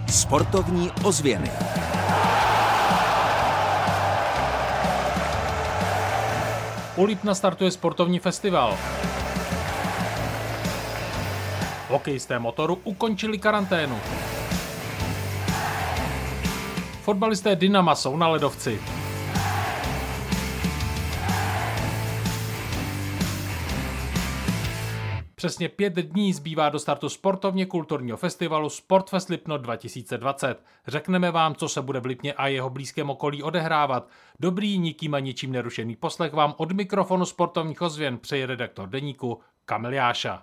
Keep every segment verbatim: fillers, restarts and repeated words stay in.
Sportovní ozvěny. U Lipna startuje sportovní festival. Hokejisté Motoru ukončili karanténu. Fotbalisté Dynama jsou na ledovci. Přesně pět dní zbývá do startu sportovně kulturního festivalu Sportfest Lipno dva tisíce dvacet. Řekneme vám, co se bude v Lipně a jeho blízkém okolí odehrávat. Dobrý, nikým a ničím nerušený poslech vám od mikrofonu sportovních ozvěn přeje redaktor deníku Kamil Jáša.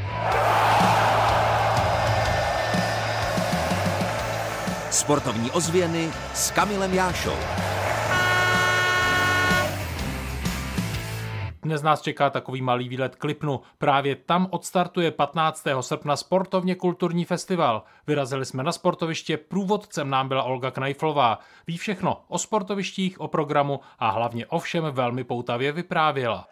Sportovní ozvěny s Kamilem Jášou. Dnes nás čeká takový malý výlet k Lipnu. Právě tam odstartuje patnáctého srpna sportovně kulturní festival. Vyrazili jsme na sportoviště, průvodcem nám byla Olga Knajflová. Ví všechno o sportovištích, o programu a hlavně o všem velmi poutavě vyprávěla.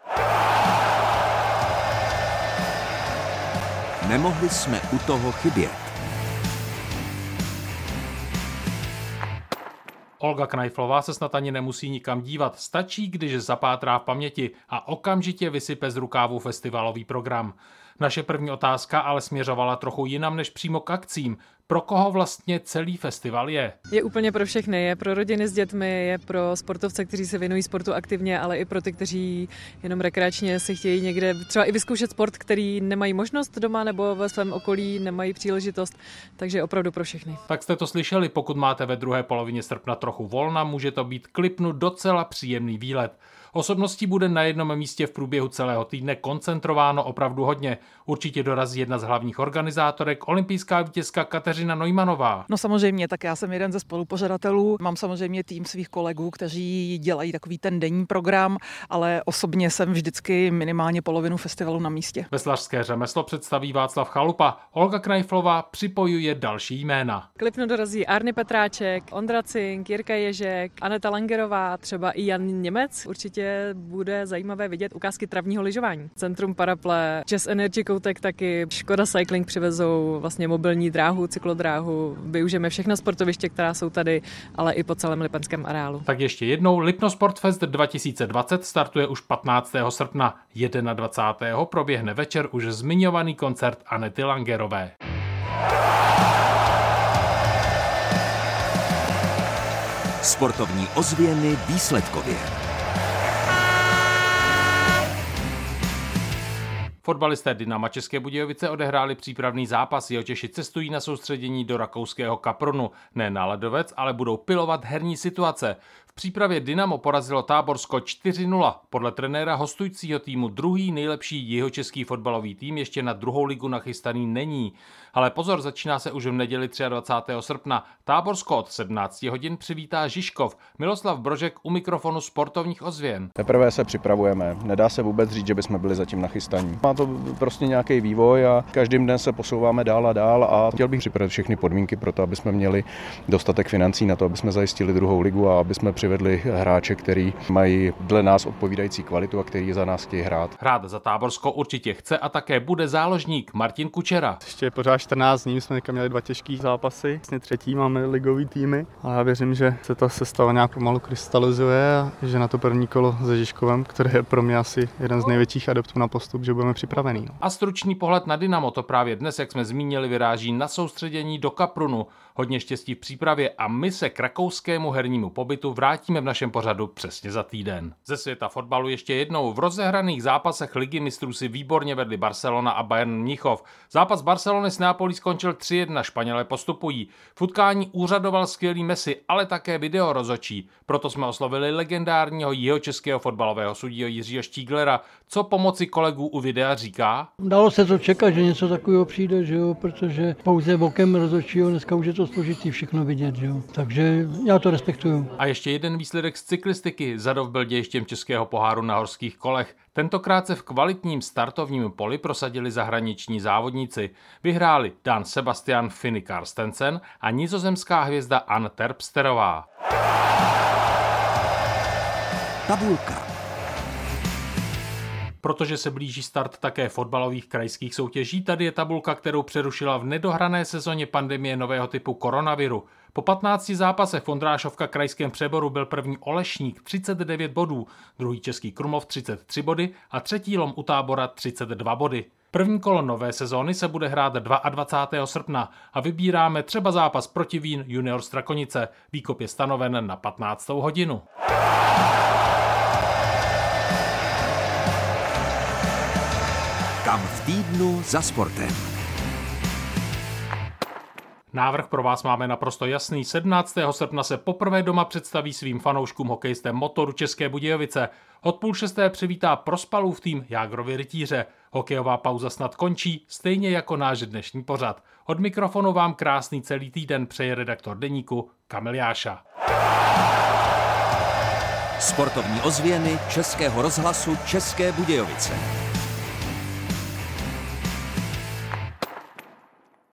Nemohli jsme u toho chybět. Olga Knajflová se snad ani nemusí nikam dívat, stačí, když zapátrá v paměti a okamžitě vysype z rukávu festivalový program. Naše první otázka ale směřovala trochu jinam než přímo k akcím. Pro koho vlastně celý festival je? Je úplně pro všechny, je pro rodiny s dětmi, je pro sportovce, kteří se věnují sportu aktivně, ale i pro ty, kteří jenom rekreačně si chtějí někde třeba i vyzkoušet sport, který nemají možnost doma nebo ve svém okolí nemají příležitost, takže opravdu pro všechny. Tak jste to slyšeli, pokud máte ve druhé polovině srpna trochu volna, může to být k Lipnu docela příjemný výlet. Osobností bude na jednom místě v průběhu celého týdne koncentrováno opravdu hodně. Určitě dorazí jedna z hlavních organizátorek, olympijská vítězka Kateřina Neumannová. No samozřejmě, tak já jsem jeden ze spolupořadatelů. Mám samozřejmě tým svých kolegů, kteří dělají takový ten denní program, ale osobně jsem vždycky minimálně polovinu festivalu na místě. Veslařské řemeslo představí Václav Chalupa. Olga Knajflová připojuje další jména. K Lipnu dorazí Arny Petráček, Ondra Cink, Jirka Ježek, Aneta Langerová, třeba i Jan Němec. Určitě bude zajímavé vidět ukázky travního lyžování. Centrum Paraple, Jazz Energy Koutek taky, Škoda Cycling přivezou vlastně mobilní dráhu, cyklodráhu. Využijeme všechna sportoviště, která jsou tady, ale i po celém lipenském areálu. Tak ještě jednou, Lipno Sportfest dva tisíce dvacet startuje už patnáctého srpna. dvacátého prvního proběhne večer už zmiňovaný koncert Anety Langerové. Sportovní ozvěny výsledkově. Fotbalisté Dynama České Budějovice odehráli přípravný zápas, jeho Češi cestují na soustředění do rakouského Kaprunu. Ne na ledovec, ale budou pilovat herní situace. V přípravě Dynamo porazilo Táborsko čtyři nula. Podle trenéra hostujícího týmu druhý nejlepší jihočeský fotbalový tým ještě na druhou ligu nachystaný není. Ale pozor, začíná se už v neděli dvacátého třetího srpna. Táborsko od sedmnácti hodin přivítá Žižkov. Miloslav Brožek u mikrofonu sportovních ozvěn. Teprve se připravujeme. Nedá se vůbec říct, že bychom byli zatím nachystaní. Má to prostě nějaký vývoj a každým dnem se posouváme dál a dál a chtěl bych připravit všechny podmínky pro to, aby jsme měli dostatek financí na to, aby jsme zajistili druhou ligu a aby jsme přivedli hráče, kteří mají dle nás odpovídající kvalitu a kteří za nás chtějí hrát. Hrát za Táborsko určitě chce a také bude záložník Martin Kučera. Ještě pořád čtrnáct dní jsme měli dva těžký zápasy, vlastně třetí máme ligový týmy a já věřím, že se ta sestava nějak pomalu krystalizuje a že na to první kolo se Žižkovem, který je pro mě asi jeden z největších adeptů na postup, že budeme připravení. A stručný pohled na Dynamo to právě dnes, jak jsme zmínili, vyráží na soustředění do Kaprunu. Hodně štěstí v přípravě a my se k rakouskému hernímu pobytu vrátíme v našem pořadu přesně za týden. Ze světa fotbalu ještě jednou. V rozehraných zápasech Ligy mistrů si výborně vedli Barcelona a Bayern Mnichov. Zápas Barcelony s Neapolí skončil tři jedna, Španělé postupují. V utkání úřadoval skvělý Messi, ale také video rozhodčí. Proto jsme oslovili legendárního jihočeského fotbalového sudího Jiřího Štíglera. Co pomoci kolegů u videa říká? Dalo se to čekat, že něco takového přijde, že jo, protože pouze okem rozhodčího dneska už je to složitý všechno vidět, že jo. Takže já to respektuju. A ještě jeden výsledek z cyklistiky. Zadov byl dějištěm českého poháru na horských kolech. Tentokrát se v kvalitním startovním poli prosadili zahraniční závodníci. Vyhráli Dan Sebastian Fini Karstensen a nizozemská hvězda Anne Terpsterová. Tabulka. Protože se blíží start také fotbalových krajských soutěží, tady je tabulka, kterou přerušila v nedohrané sezóně pandemie nového typu koronaviru. Po patnácti zápasech v Ondrášovka krajském přeboru byl první Olešník třicet devět bodů, druhý Český Krumlov třicet tři body a třetí Lom u Tábora třicet dva body. První kolo nové sezóny se bude hrát dvacátého druhého srpna a vybíráme třeba zápas proti Vín Junior Strakonice. Výkop je stanoven na patnáctou hodinu. Kam v týdnu za sportem. Návrh pro vás máme naprosto jasný. sedmnáctého srpna se poprvé doma představí svým fanouškům hokejisté Motoru České Budějovice. Od půl šesté přivítá Prospalův tým Jágrovy Rytíře. Hokejová pauza snad končí, stejně jako náš dnešní pořad. Od mikrofonu vám krásný celý týden přeje redaktor deníku Kamil Jáša. Sportovní ozvěny Českého rozhlasu České Budějovice.